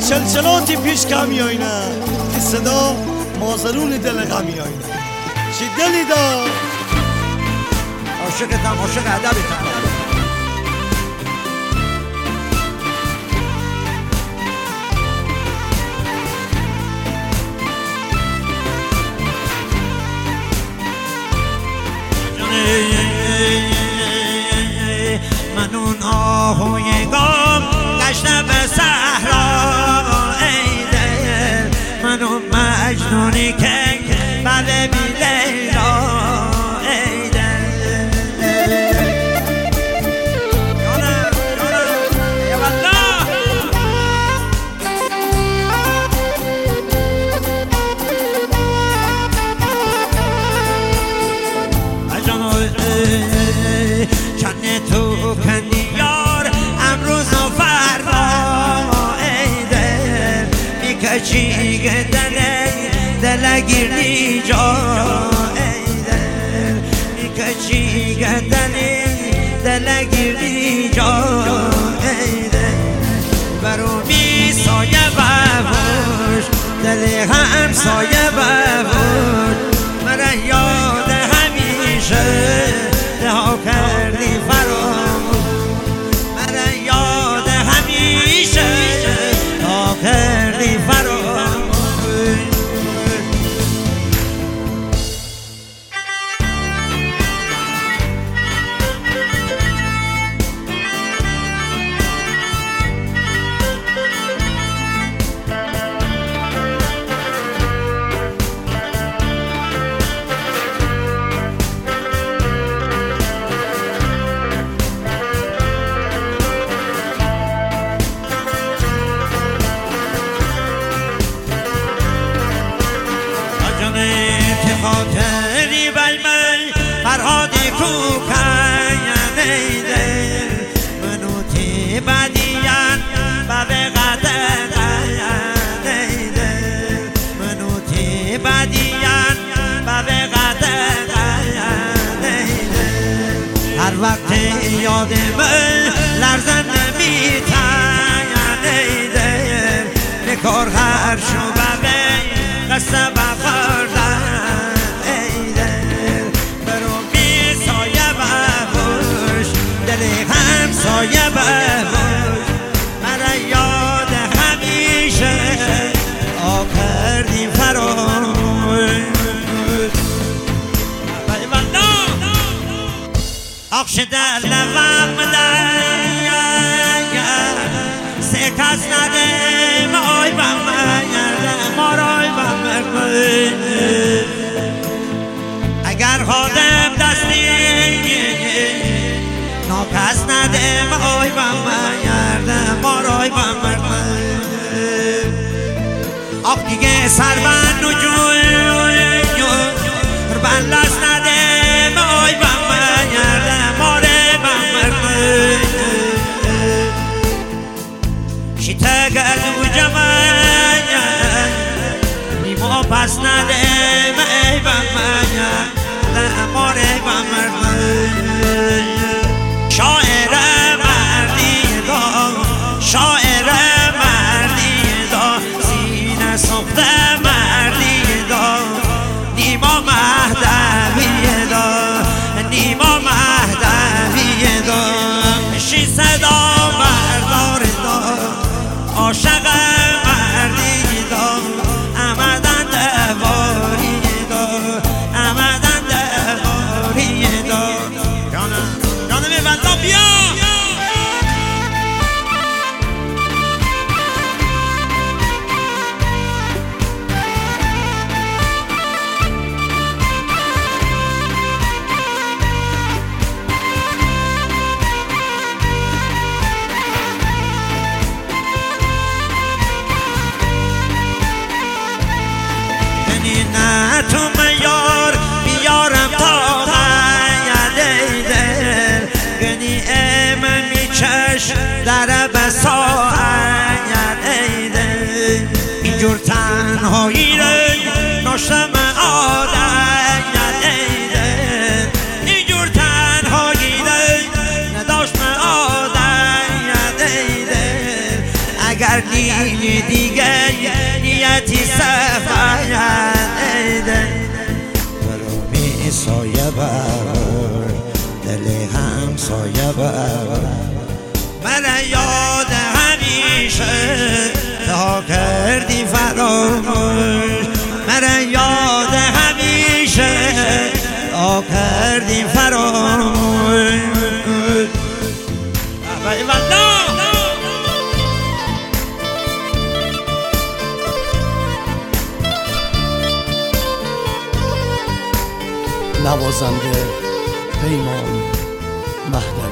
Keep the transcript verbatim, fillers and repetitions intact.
چلچلاتی پیش کمی آینه این صدا مازرون دل غمی آینه چی دلی دا عاشقتم عاشق ادبتم من اون آهوی گم گشته به صحرا ای دل من اون مجنونی که بله بی لیلا ای دل جانم جانم یا والله جانم چند تو کندی یار امروز و فردا ای دل میکشی دل دل گیری جا ای دل میکشی دل دل گیری جا ای دل برو می سایه بفوش دل هم سایه بفوش مرا یاد همیشه ها کردی فراموش مرا یاد همیشه ها کردی فراموش خاطری بی من فرهادی کوکن ای دل منوتی بدیان بابه قدر ای دل منوتی بدیان بابه قدر ای دل هر وقت یاد من لرزن نمیتن ای دل نکار هر شو بابه قصه بخوردن سایه بفوش مرا یاد همیشه آ کردی فراموش آخش در لبم سه کس ندیم آی بم مارای بم اگر خودم دستی ناکس ندیم آی بم گردم مارای بم آخ دیگه سر بند نجوی بند لس ندیم آی بم گردم مارای بم شیطه گردو جمعی نیما پس ندیم ای بم گردم مارای بم شاعر مردی دا شاعر مردی دا سینه سخته مردی دا نیما مهدوی دا نیما مهدوی دا شی صدا بردار دا عاشق مردی دا امدن دواری دا امدن دواری دا جانم بیا کنی نه تو میار بیارم تا غیده دل کنی ام میچش در بساید ای دل اینجور تنهایی ری ناشتم عادت ای دل اینجور تنهایی ری نداشتم عادت ای دل اگر دیدی همسایه بر من یاد همیشه تا کردی فراموش من یاد همیشه تا کردی فراموش نوازنده پیمان مهدوی.